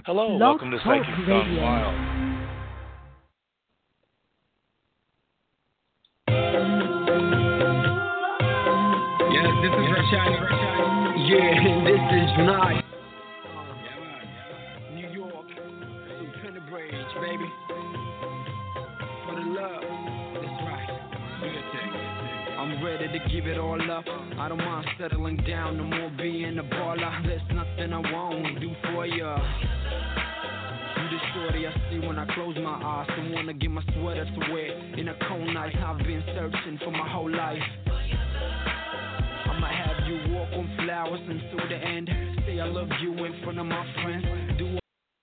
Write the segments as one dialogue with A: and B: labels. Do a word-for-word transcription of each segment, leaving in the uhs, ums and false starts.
A: Hello,
B: Blog
A: welcome to
B: Talk
A: Psychics Gone
B: Radio.
A: Wild.
C: Yes, this is Rashad. Yeah, this is nice. New York, Lieutenant Bridge, baby. For the love, that's right. I'm ready to give it all up. I don't mind settling down, no more being a baller. There's nothing I won't do for ya. You the shorty I see when I close my eyes. Someone to get my sweater to wear in a cold night. I've been searching for my whole life. I'ma have you walk on flowers until the end. Say I love you in front of my friends. Do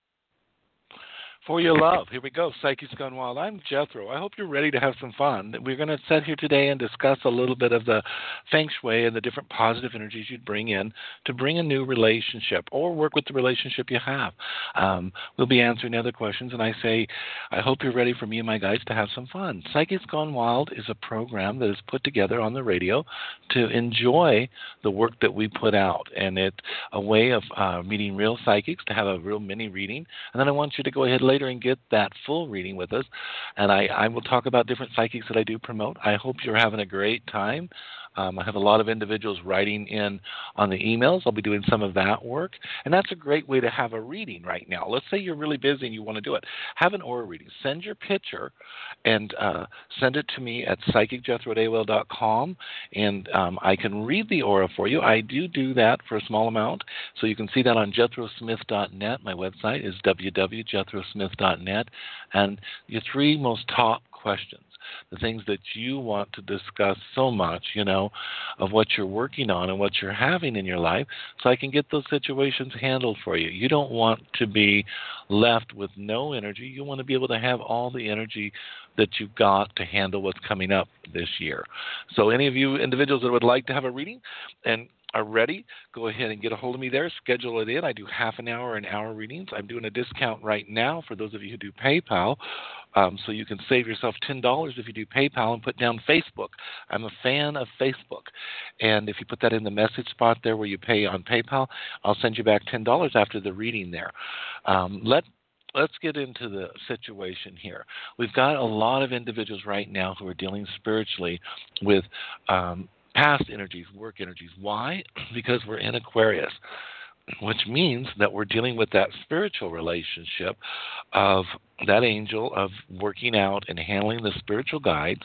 A: For your love, here we go. Psychics Gone Wild. I'm Jethro. I hope you're ready to have some fun. We're going to sit here today and discuss a little bit of the feng shui and the different positive energies you'd bring in to bring a new relationship or work with the relationship you have. Um, we'll be answering other questions, and I say, I hope you're ready for me and my guys to have some fun. Psychics Gone Wild is a program that is put together on the radio to enjoy the work that we put out, and it's a way of uh, meeting real psychics to have a real mini reading, and then I want you to go ahead later and get that full reading with us. And I, I will talk about different psychics that I do promote. I hope you're having a great time. Um, I have a lot of individuals writing in on the emails. I'll be doing some of that work. And that's a great way to have a reading right now. Let's say you're really busy and you want to do it. Have an aura reading. Send your picture and uh, send it to me at psychic jethro at A O L dot com, and um, I can read the aura for you. I do do that for a small amount, so you can see that on jethro smith dot net. My website is w w w dot jethro smith dot net. And your three most top questions, the things that you want to discuss so much, you know, of what you're working on and what you're having in your life, so I can get those situations handled for you. You don't want to be left with no energy. You want to be able to have all the energy that you've got to handle what's coming up this year. So any of you individuals that would like to have a reading and are ready, go ahead and get a hold of me there. Schedule it in. I do half an hour and hour readings. I'm doing a discount right now for those of you who do PayPal, um, so you can save yourself ten dollars if you do PayPal and put down Facebook. I'm a fan of Facebook, and if you put that in the message spot there where you pay on PayPal, I'll send you back ten dollars after the reading there. Um, let Let's get into the situation here. We've got a lot of individuals right now who are dealing spiritually with um, past energies, work energies. Why? Because we're in Aquarius, which means that we're dealing with that spiritual relationship of that angel of working out and handling the spiritual guides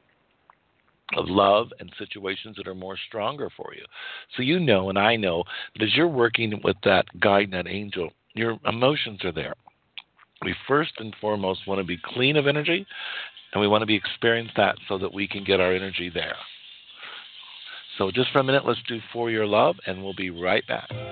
A: of love and situations that are more stronger for you. So you know, and I know, that as you're working with that guide and that angel, your emotions are there. We first and foremost want to be clean of energy, and we want to be experience that so that we can get our energy there. So just for a minute, let's do For Your Love, and we'll be right back.
C: Yes,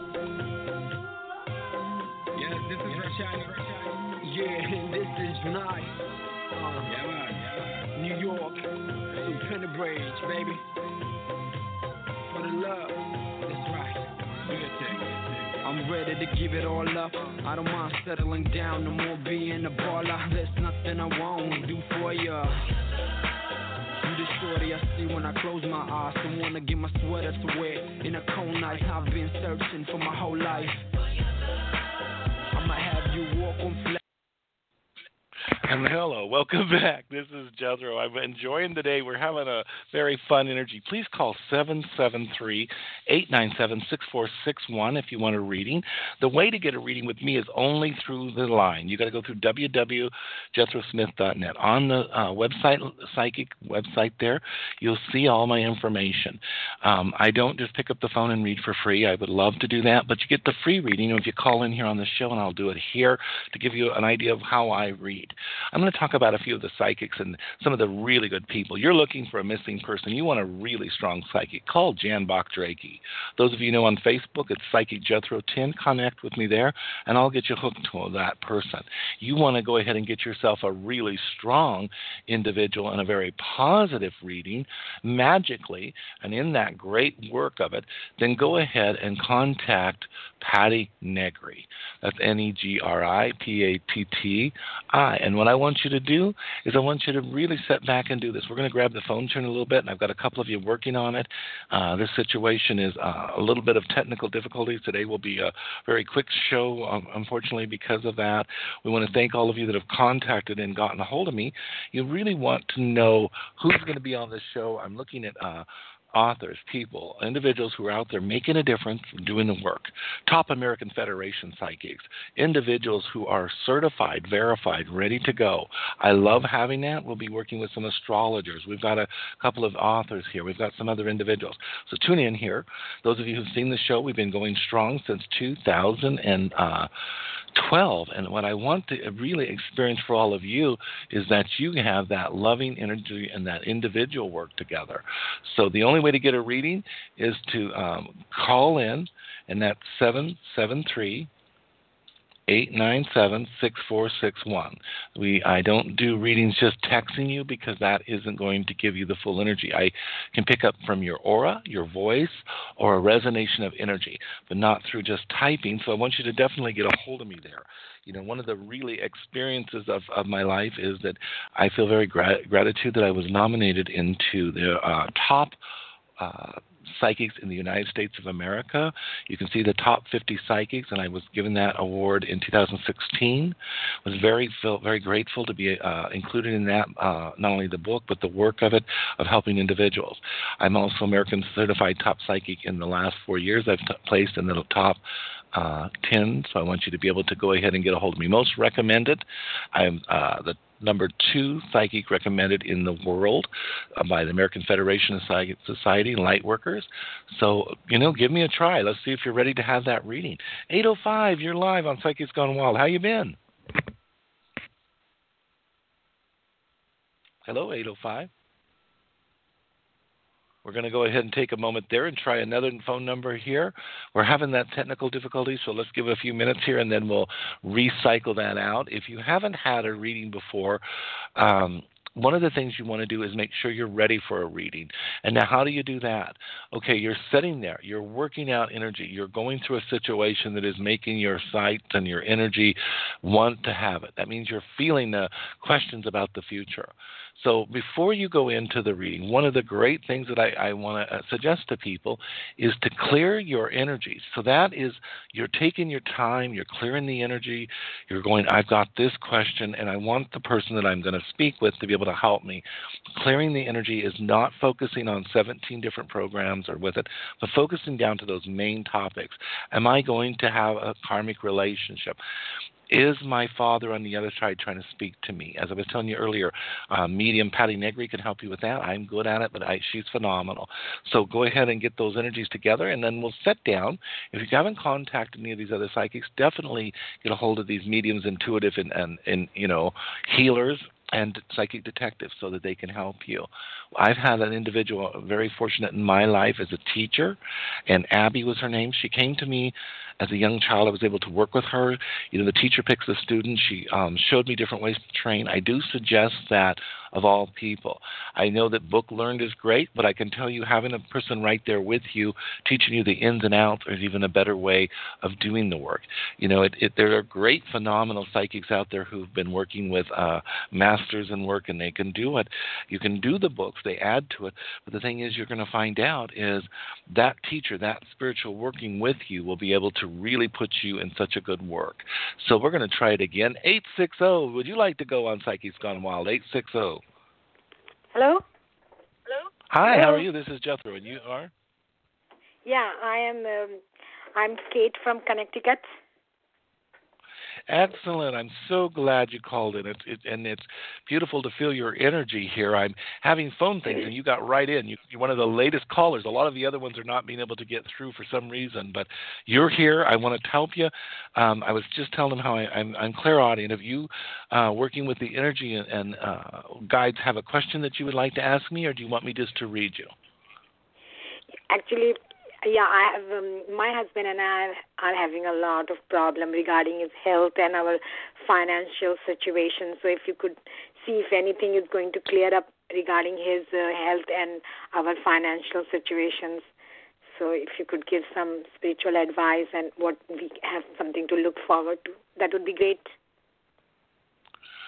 C: this is Rashad. Yeah, this is nice. Uh, New York, Lieutenant Bridge, baby. For the love, that's right. I'm ready to give it all up. I don't mind settling down, no more being a baller. There's nothing I won't do for ya. You the shorty I see when I close my eyes. Someone to get my sweater to wear in a cold night. I've been searching for my whole life. I'ma have you walk on flat.
A: And hello, welcome back. This is Jethro. I'm enjoying the day. We're having a very fun energy. Please call seven seven three, eight nine seven, six four six one if you want a reading. The way to get a reading with me is only through the line. You got to go through w w w dot jethro smith dot net. On the uh, website, psychic website there, you'll see all my information. Um, I don't just pick up the phone and read for free. I would love to do that, but you get the free reading if you call in here on the show, and I'll do it here to give you an idea of how I read. I'm going to talk about a few of the psychics and some of the really good people. You're looking for a missing person. You want a really strong psychic. Call Jan Bach-Drakey. Those of you know on Facebook, it's Psychic Jethro ten. Connect with me there, and I'll get you hooked to that person. You want to go ahead and get yourself a really strong individual and a very positive reading magically, and in that great work of it, then go ahead and contact Patty Negri. That's N E G R I P A T T I. And when what I want you to do is I want you to really sit back and do this. We're going to grab the phone turn a little bit, and I've got a couple of you working on it. Uh, this situation is uh, a little bit of technical difficulties. Today will be a very quick show, um, unfortunately, because of that. We want to thank all of you that have contacted and gotten a hold of me. You really want to know who's going to be on this show. I'm looking at uh, authors, people, individuals who are out there making a difference, doing the work. Top American Federation psychics, individuals who are certified, verified, ready to go. I love having that. We'll be working with some astrologers. We've got a couple of authors here. We've got some other individuals. So tune in here. Those of you who've seen the show, we've been going strong since two thousand twelve. And what I want to really experience for all of you is that you have that loving energy and that individual work together. So the only way to get a reading is to um, call in, and that's seven seven three, eight nine seven, six four six one. We I don't do readings just texting you because that isn't going to give you the full energy. I can pick up from your aura, your voice, or a resonation of energy, but not through just typing. So I want you to definitely get a hold of me there. You know, one of the really experiences of, of my life is that I feel very gra- gratitude that I was nominated into the uh, top uh, psychics in the United States of America. You can see the top fifty psychics, and I was given that award in two thousand sixteen. Was very felt very grateful to be uh, included in that, uh, not only the book, but the work of it, of helping individuals. I'm also American Certified Top Psychic in the last four years. I've t- placed in the top uh, ten, so I want you to be able to go ahead and get a hold of me. Most recommended, I'm uh, the number two psychic recommended in the world uh, by the American Federation of Psychic Society and Lightworkers. So, you know, give me a try. Let's see if you're ready to have that reading. eight oh five, you're live on Psychics Gone Wild. How you been? Hello, eight oh five. We're going to go ahead and take a moment there and try another phone number here. We're having that technical difficulty, so let's give it a few minutes here, and then we'll recycle that out. If you haven't had a reading before, um, one of the things you want to do is make sure you're ready for a reading. And now how do you do that? Okay, you're sitting there. You're working out energy. You're going through a situation that is making your sight and your energy want to have it. That means you're feeling the questions about the future. So before you go into the reading, one of the great things that I, I want to suggest to people is to clear your energy. So that is, you're taking your time, you're clearing the energy, you're going, I've got this question, and I want the person that I'm going to speak with to be able to help me. Clearing the energy is not focusing on seventeen different programs or with it, but focusing down to those main topics. Am I going to have a karmic relationship? Is my father on the other side trying to speak to me? As I was telling you earlier, uh, medium Patty Negri can help you with that. I'm good at it, but I, she's phenomenal. So go ahead and get those energies together, and then we'll sit down. If you haven't contacted any of these other psychics, definitely get a hold of these mediums, intuitive, and, and, and you know, healers and psychic detectives so that they can help you. I've had an individual very fortunate in my life as a teacher, and Abby was her name. She came to me as a young child. I was able to work with her. You know, the teacher picks the student. She um, showed me different ways to train. I do suggest that of all people. I know that book learned is great, but I can tell you having a person right there with you, teaching you the ins and outs, is even a better way of doing the work. You know, it, it, there are great, phenomenal psychics out there who've been working with uh, masters in work, and they can do it. You can do the books, they add to it, but the thing is you're going to find out is that teacher, that spiritual working with you will be able to really put you in such a good work. So we're going to try it again. eight six zero, would you like to go on Psychics Gone Wild? eight six zero.
B: Hello?
D: Hello?
A: Hi,
B: Hello?
A: how are you? This is Jethro, and you are?
B: Yeah, I am. Um, I'm Kate from Connecticut.
A: Excellent. I'm so glad you called in. It's it, and it's beautiful to feel your energy here. I'm having phone things, and you got right in. You, you're one of the latest callers. A lot of the other ones are not being able to get through for some reason, but you're here. I wanted to help you. Um, I was just telling them how I, I'm, I'm clairaudient. If you, uh, working with the energy and, and uh, guides, have a question that you would like to ask me, or do you want me just to read you?
B: Actually, yeah, I have. Um, my husband and I are having a lot of problem regarding his health and our financial situation. So if you could see if anything is going to clear up regarding his uh, health and our financial situations. So if you could give some spiritual advice and what we have something to look forward to, that would be great.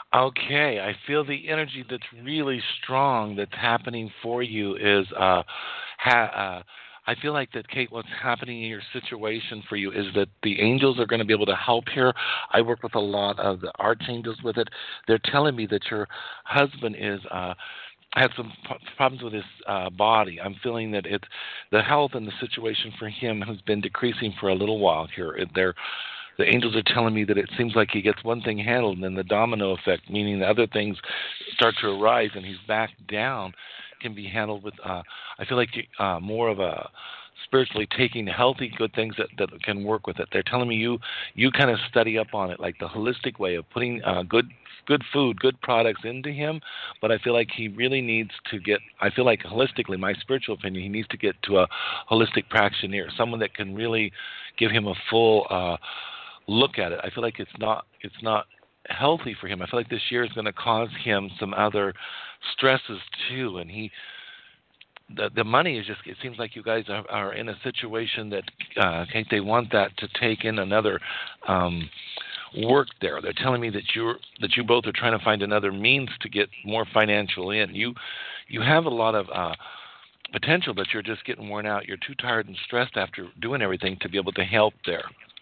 A: Okay, I feel the energy that's really strong that's happening for you is uh, ha- uh I feel like that, Kate, what's happening in your situation for you is that the angels are going to be able to help here. I work with a lot of the archangels with it. They're telling me that your husband is uh, has some p- problems with his uh, body. I'm feeling that it's the health and the situation for him has been decreasing for a little while here. It- They're the angels are telling me that it seems like he gets one thing handled and then the domino effect, meaning the other things start to arise and he's back down, can be handled with, uh, I feel like uh, more of a spiritually taking healthy, good things that, that can work with it. They're telling me you you kind of study up on it, like the holistic way of putting uh, good good food, good products into him. But I feel like he really needs to get, I feel like holistically, my spiritual opinion, he needs to get to a holistic practitioner, someone that can really give him a full uh, look at it. I feel like it's not it's not healthy for him. I feel like this year is going to cause him some other stresses too, and he the the money is just. It seems like you guys are, are in a situation that uh, Kate, they want that to take in another um, work there. They're telling me that you that you both are trying to find another means to get more financial in. You you have a lot of uh, potential, but you're just getting worn out. You're too tired and stressed after doing everything to be able to help there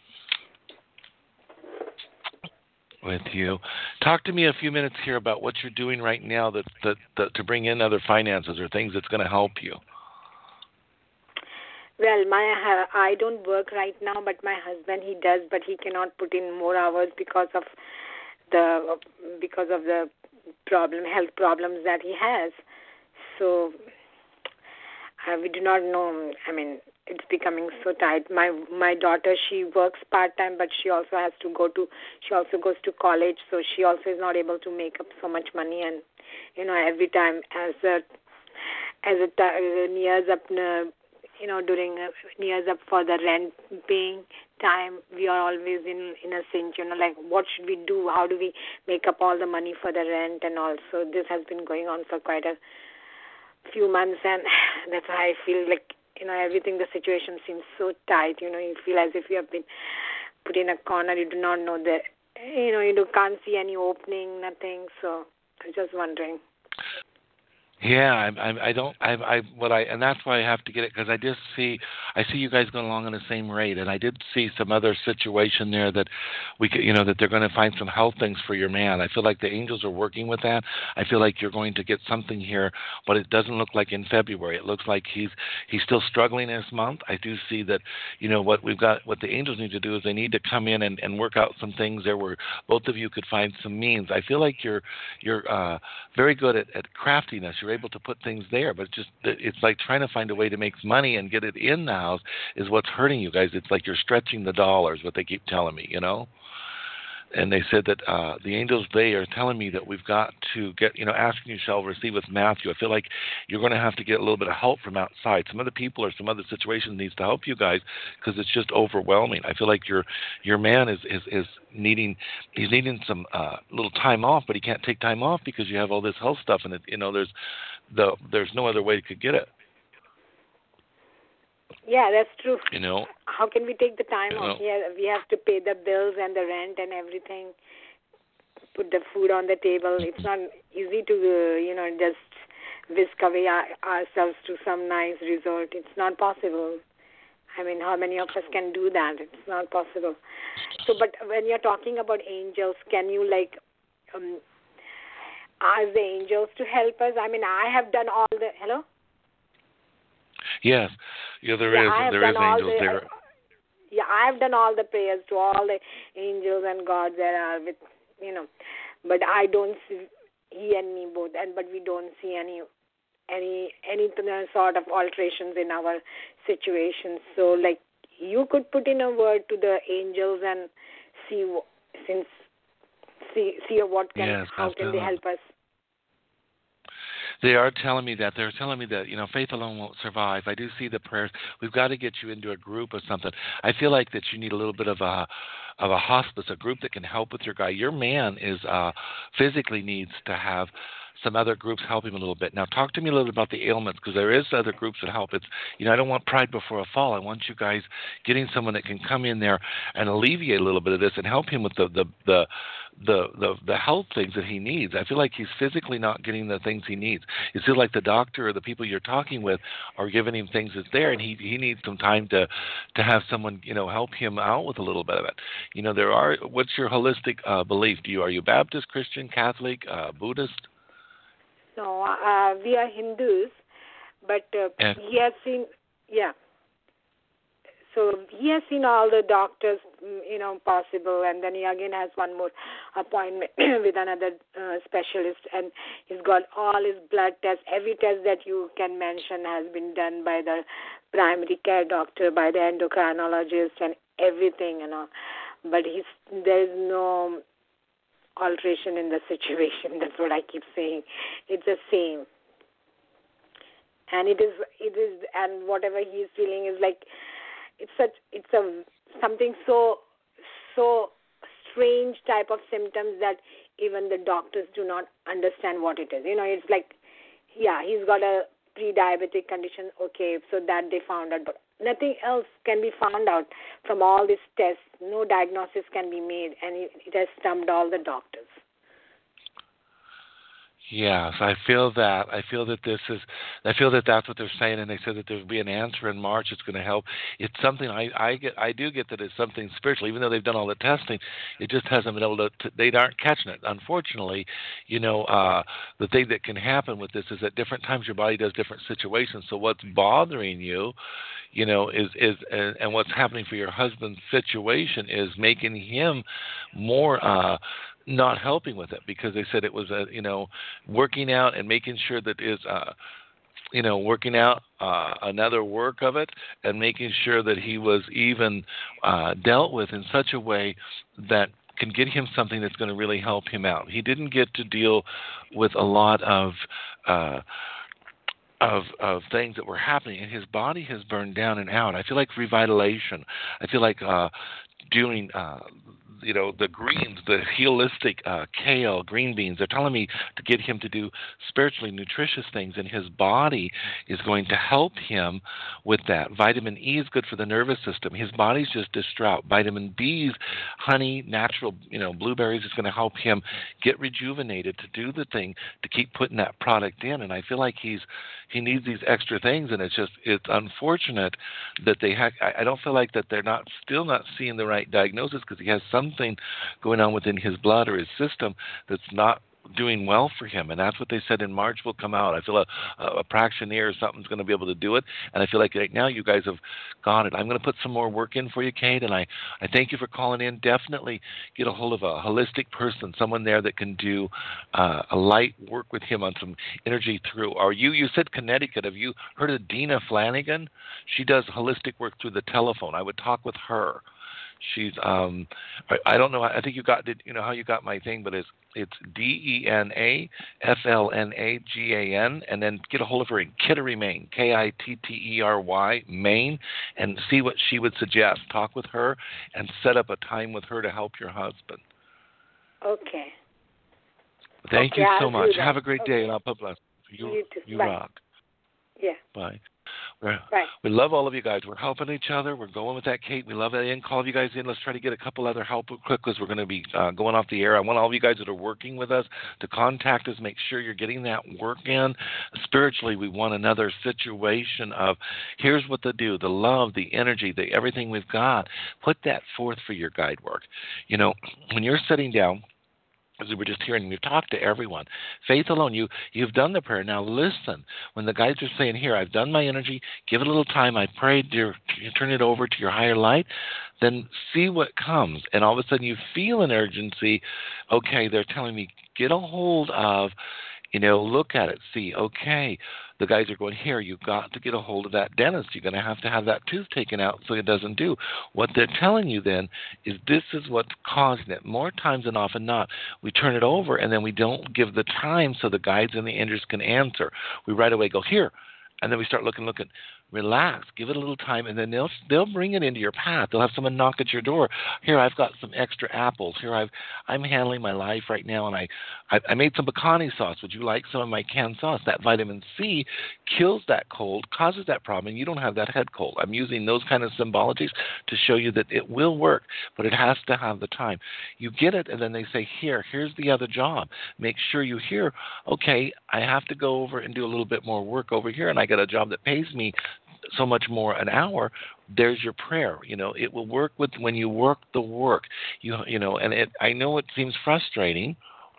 A: with you. Talk to me a few minutes here about what you're doing right now that, that, that to bring in other finances or things that's going to help you.
B: Well, my uh, I don't work right now, but my husband he does, but he cannot put in more hours because of the because of the problem health problems that he has. So uh, we do not know. I mean, it's becoming so tight. My my daughter she works part time, but she also has to go to she also goes to college, so she also is not able to make up so much money. And you know, every time as a as it uh, nears up. Uh, you know, during uh, nears up for the rent paying time, we are always in in a cinch, you know, like what should we do? How do we make up all the money for the rent? And also this has been going on for quite a few months, and that's why I feel like, you know, everything, the situation seems so tight. You know, you feel as if you have been put in a corner. You do not know the, you know, you do, can't see any opening, nothing. So I'm just wondering.
A: Yeah, I, I, I don't, I, I, what I, and that's why I have to get it because I just see, I see you guys going along on the same rate, and I did see some other situation there that we could, you know, that they're going to find some health things for your man. I feel like the angels are working with that. I feel like you're going to get something here, but it doesn't look like in February. It looks like he's he's still struggling this month. I do see that, you know, what we've got, what the angels need to do is they need to come in and, and work out some things there where both of you could find some means. I feel like you're you're uh, very good at, at craftiness. You're able to put things there, but just it's like trying to find a way to make money and get it in the house is what's hurting you guys. It's like you're stretching the dollars, what they keep telling me, you know. And they said that uh, the angels, they are telling me that we've got to get, you know, asking you shall receive with Matthew. I feel like you're going to have to get a little bit of help from outside. Some other people or some other situation needs to help you guys because it's just overwhelming. I feel like your your man is is, is needing he's needing some uh, little time off, but he can't take time off because you have all this health stuff, and it, you know, there's the there's no other way you could get it.
B: Yeah, that's true.
A: You know,
B: how can we take the time
A: you
B: off?
A: know.
B: Yeah, we have to pay the bills and the rent and everything. Put the food on the table. It's not easy to, uh, you know, just whisk away our, ourselves to some nice resort. It's not possible. I mean, how many of us can do that? It's not possible. So, but when you're talking about angels, can you like um, ask the angels to help us? I mean, I have done all the. Hello.
A: Yes, yeah, there
B: yeah,
A: is there is angels
B: the,
A: there.
B: Uh, yeah, I have done all the prayers to all the angels and gods that are with, you know, but I don't see, he and me both, and but we don't see any any any sort of alterations in our situation. So, like, you could put in a word to the angels and see since see see what can
A: yes,
B: how can they help us.
A: They are telling me that. They're telling me that, you know, faith alone won't survive. I do see the prayers. We've got to get you into a group or something. I feel like that you need a little bit of a of a hospice, a group that can help with your guy. Your man is uh, physically needs to have some other groups help him a little bit. Now, talk to me a little bit about the ailments, because there is other groups that help. It's, you know, I don't want pride before a fall. I want you guys getting someone that can come in there and alleviate a little bit of this and help him with the the the, the, the the health things that he needs. I feel like he's physically not getting the things he needs. It feels like the doctor or the people you're talking with are giving him things that's there, and he he needs some time to to have someone, you know, help him out with a little bit of it. You know, there are. What's your holistic uh, belief? Do you are you Baptist, Christian, Catholic, uh, Buddhist?
B: No, uh, we are Hindus, but uh,
A: And,
B: he has seen, yeah. So he has seen all the doctors, you know, possible, and then he again has one more appointment with another uh, specialist, and he's got all his blood tests. Every test that you can mention has been done by the primary care doctor, by the endocrinologist, and everything, you know. But he's there is no alteration in the situation. That's what I keep saying. It's the same, and it is, it is, and whatever he's feeling is like. It's such it's a something so so strange type of symptoms that even the doctors do not understand what it is. You know, it's like, yeah, he's got a pre-diabetic condition. Okay, so that they found out, but nothing else can be found out from all these tests. No diagnosis can be made, and it, it has stumped all the doctors.
A: Yes, I feel that. I feel that this is. I feel that that's what they're saying, and they said that there'll be an answer in March. It's going to help. It's something I, I get. I do get that it's something spiritual, even though they've done all the testing. It just hasn't been able to. to they aren't catching it. Unfortunately, you know, uh, the thing that can happen with this is at different times your body does different situations. So what's bothering you, you know, is is and, and what's happening for your husband's situation is making him more. Uh, not helping with it, because they said it was a, you know, working out and making sure that is, uh, you know, working out uh, another work of it, and making sure that he was even uh, dealt with in such a way that can get him something that's going to really help him out. He didn't get to deal with a lot of uh, of of things that were happening, and his body has burned down and out. I feel like revitalization. I feel like uh, doing. Uh, You know, the greens, the holistic uh, kale, green beans, they're telling me to get him to do spiritually nutritious things, and his body is going to help him with that. Vitamin E is good for the nervous system. His body's just distraught. Vitamin B's, honey, natural, you know, blueberries is going to help him get rejuvenated to do the thing, to keep putting that product in. And I feel like he's he needs these extra things, and it's just, it's unfortunate that they have, I don't feel like that they're not, still not seeing the right diagnosis, because he has something going on within his blood or his system that's not doing well for him, and that's what they said in March will come out. I feel a, a, a Praxioneer or something's going to be able to do it, and I feel like right now you guys have got it. I'm going to put some more work in for you, Kate, and I, I thank you for calling in. Definitely get a hold of a holistic person, someone there that can do uh, a light work with him on some energy through. Are you, you said Connecticut. Have you heard of Dina Flanagan? She does holistic work through the telephone. I would talk with her. She's um I, I don't know, I think you got, did you know how you got my thing, but it's it's D E N A F L N A G A N, and then get a hold of her in Kittery, Maine, K I T T E R Y, Maine, and see what she would suggest. Talk with her and set up a time with her to help your husband.
B: Okay.
A: Thank
B: okay,
A: you
B: I'll
A: so much.
B: that.
A: Have a great
B: okay.
A: day, and I'll put bless you.
B: You too.
A: You
B: Bye.
A: rock.
B: Yeah.
A: Bye. We're,
B: right.
A: We love all of you guys. We're helping each other. We're going with that, Kate. We love that. And call you guys in. Let's try to get a couple other help quick, because we're going to be uh, going off the air. I want all of you guys that are working with us to contact us. Make sure you're getting that work in. Spiritually, we want another situation of here's what to do, the love, the energy, the everything we've got. Put that forth for your guide work. You know, when you're sitting down, as we were just hearing, you talk to everyone. Faith alone, you, you've done the prayer. Now listen. When the guys are saying, here, I've done my energy, give it a little time, I prayed, dear, you turn it over to your higher light, then see what comes. And all of a sudden you feel an urgency. Okay, they're telling me, get a hold of, you know, look at it, see, okay, the guys are going, here, you've got to get a hold of that dentist. You're going to have to have that tooth taken out so it doesn't do. What they're telling you then is this is what's causing it. More times than often not, we turn it over and then we don't give the time so the guides and the angels can answer. We right away go, here, and then we start looking, looking. relax, give it a little time, and then they'll they'll bring it into your path. They'll have someone knock at your door. Here, I've got some extra apples. Here, I've I'm handling my life right now, and I I, I made some pecani sauce. Would you like some of my canned sauce? That vitamin C kills that cold, causes that problem, and you don't have that head cold. I'm using those kind of symbologies to show you that it will work, but it has to have the time. You get it, and then they say, here, here's the other job. Make sure you hear, okay, I have to go over and do a little bit more work over here, and I got a job that pays me so much more an hour. There's your prayer. You know, it will work with when you work the work. You you know, and it. I know it seems frustrating.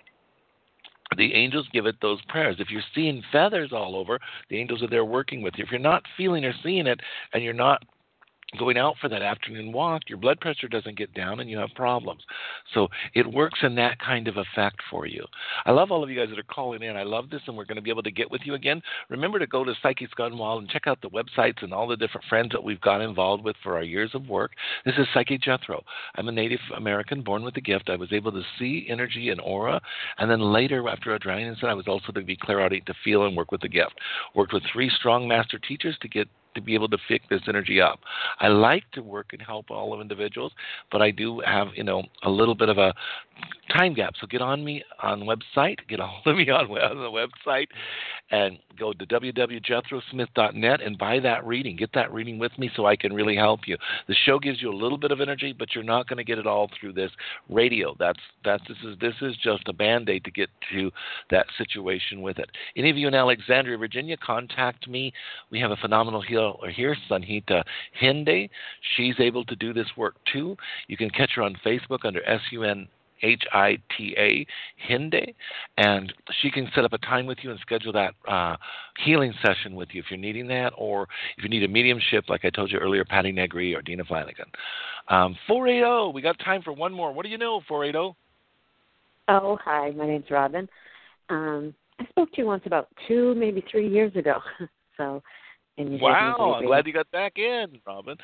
A: The angels give it those prayers. If you're seeing feathers all over, the angels are there working with you. If you're not feeling or seeing it, and you're not going out for that afternoon walk, your blood pressure doesn't get down and you have problems. So it works in that kind of effect for you. I love all of you guys that are calling in. I love this, and we're going to be able to get with you again. Remember to go to Psychic Gunwale and check out the websites and all the different friends that we've got involved with for our years of work. This is Psychic Jethro. I'm a Native American born with a gift. I was able to see energy and aura, and then later, after a drowning incident, I was also to be clairaudient to feel and work with the gift. Worked with three strong master teachers to get to be able to pick this energy up. I like to work and help all of individuals, but I do have, you know, a little bit of a time gap. So get on me on the website, get a hold of me on, on the website, and go to w w w dot jethro smith dot net and buy that reading. Get that reading with me so I can really help you. The show gives you a little bit of energy, but you're not going to get it all through this radio. That's that's this is this is just a band-aid to get to that situation with it. Any of you in Alexandria, Virginia, contact me. We have a phenomenal healer here, Sanhita Hinde. She's able to do this work too. You can catch her on Facebook under S U N H I T A, Hinde, and she can set up a time with you and schedule that uh, healing session with you if you're needing that, or if you need a mediumship, like I told you earlier, Patty Negri or Dina Flanagan. Um, four eight zero, we got time for one more. What do you know, four eight zero?
D: Oh, hi, my name's Robin. Um, I spoke to you once about two, maybe three years ago. so, and you
A: Wow, I'm glad you got back in, Robin.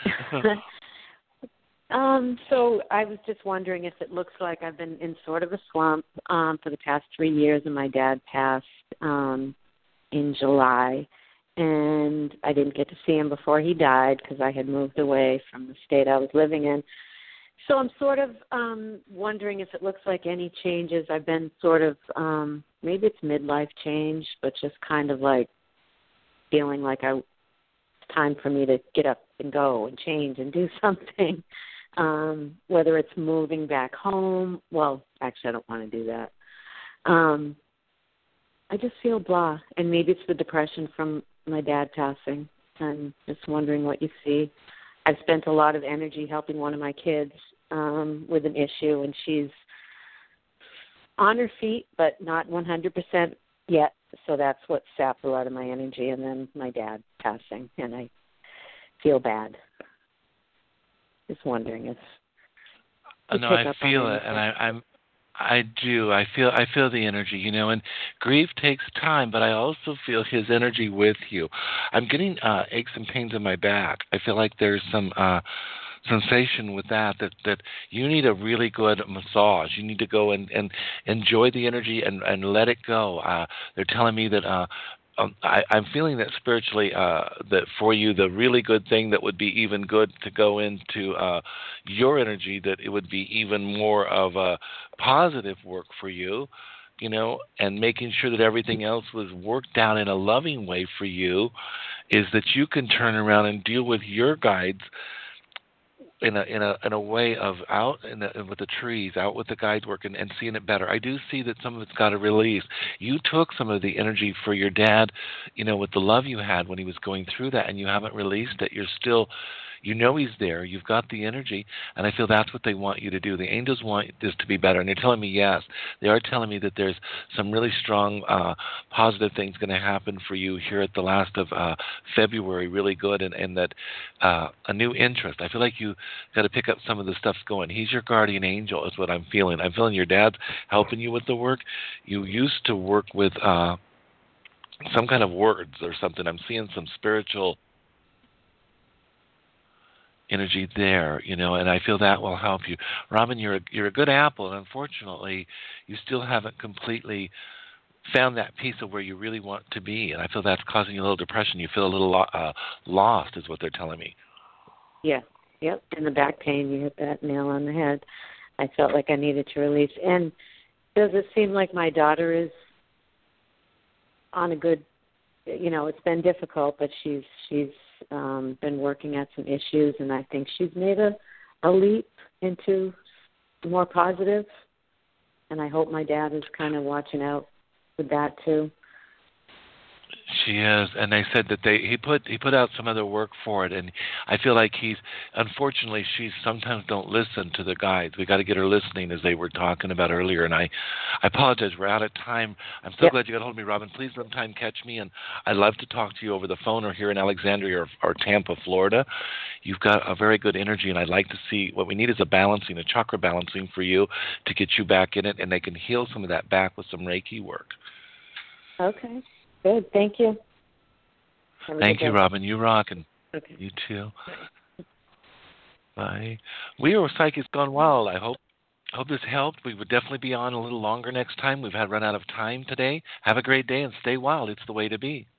D: Um, so I was just wondering if it looks like I've been in sort of a slump um, for the past three years, and my dad passed um, in July, and I didn't get to see him before he died because I had moved away from the state I was living in. So I'm sort of um, wondering if it looks like any changes. I've been sort of, um, maybe it's midlife change, but just kind of like feeling like I, it's time for me to get up and go and change and do something. Um, whether it's moving back home. Well, actually, I don't want to do that. Um, I just feel blah, and maybe it's the depression from my dad passing. I'm just wondering what you see. I've spent a lot of energy helping one of my kids um, with an issue, and she's on her feet, but not one hundred percent yet, so that's what sapped a lot of my energy, and then my dad passing, and I feel bad. Just wondering if
A: no, I feel it, and I, I'm, I do. I feel, I feel the energy, you know. And grief takes time, but I also feel his energy with you. I'm getting uh, aches and pains in my back. I feel like there's some uh, sensation with that. That that you need a really good massage. You need to go and, and enjoy the energy and, and let it go. Uh, they're telling me that. Uh, Um, I, I'm feeling that spiritually, uh, that for you, the really good thing that would be even good to go into uh, your energy, that it would be even more of a positive work for you, you know, and making sure that everything else was worked out in a loving way for you, is that you can turn around and deal with your guides in a in a in a way of out in the, with the trees, out with the guide work, and, and seeing it better. I do see that some of it's got to release. You took some of the energy for your dad, you know, with the love you had when he was going through that, and you haven't released it. You're still, you know, he's there. You've got the energy, and I feel that's what they want you to do. The angels want this to be better, and they're telling me yes. They are telling me that there's some really strong, uh, positive things going to happen for you here at the last of uh, February, really good, and, and that uh, a new interest. I feel like you got to pick up some of the stuff's going. He's your guardian angel is what I'm feeling. I'm feeling your dad's helping you with the work. You used to work with uh, some kind of words or something. I'm seeing some spiritual energy there, you know, and I feel that will help you. Robin, you're a, you're a good apple, and unfortunately, you still haven't completely found that piece of where you really want to be, and I feel that's causing you a little depression. You feel a little lo- uh, lost, is what they're telling me.
D: Yeah, yep. And the back pain, you hit that nail on the head. I felt like I needed to release. And does it seem like my daughter is on a good, you know, it's been difficult, but she's she's um, been working at some issues, and I think she's made a, a leap into more positive. And I hope my dad is kind of watching out with that too.
A: She is, and they said that they he put he put out some other work for it, and I feel like he's unfortunately she sometimes don't listen to the guides. We got to get her listening, as they were talking about earlier. And I, I apologize, we're out of time. I'm so
D: yep.
A: glad you got a hold of me, Robin. Please sometime catch me, and I'd love to talk to you over the phone or here in Alexandria or, or Tampa, Florida. You've got a very good energy, and I'd like to see what we need is a balancing, a chakra balancing for you to get you back in it, and they can heal some of that back with some Reiki work.
D: Okay. Good. Thank you. Have
A: Thank you, Robin. You rock, and
D: okay.
A: You too. Bye. We are Psychics Gone Wild. I hope hope this helped. We would definitely be on a little longer next time. We've had run out of time today. Have a great day and stay wild. It's the way to be.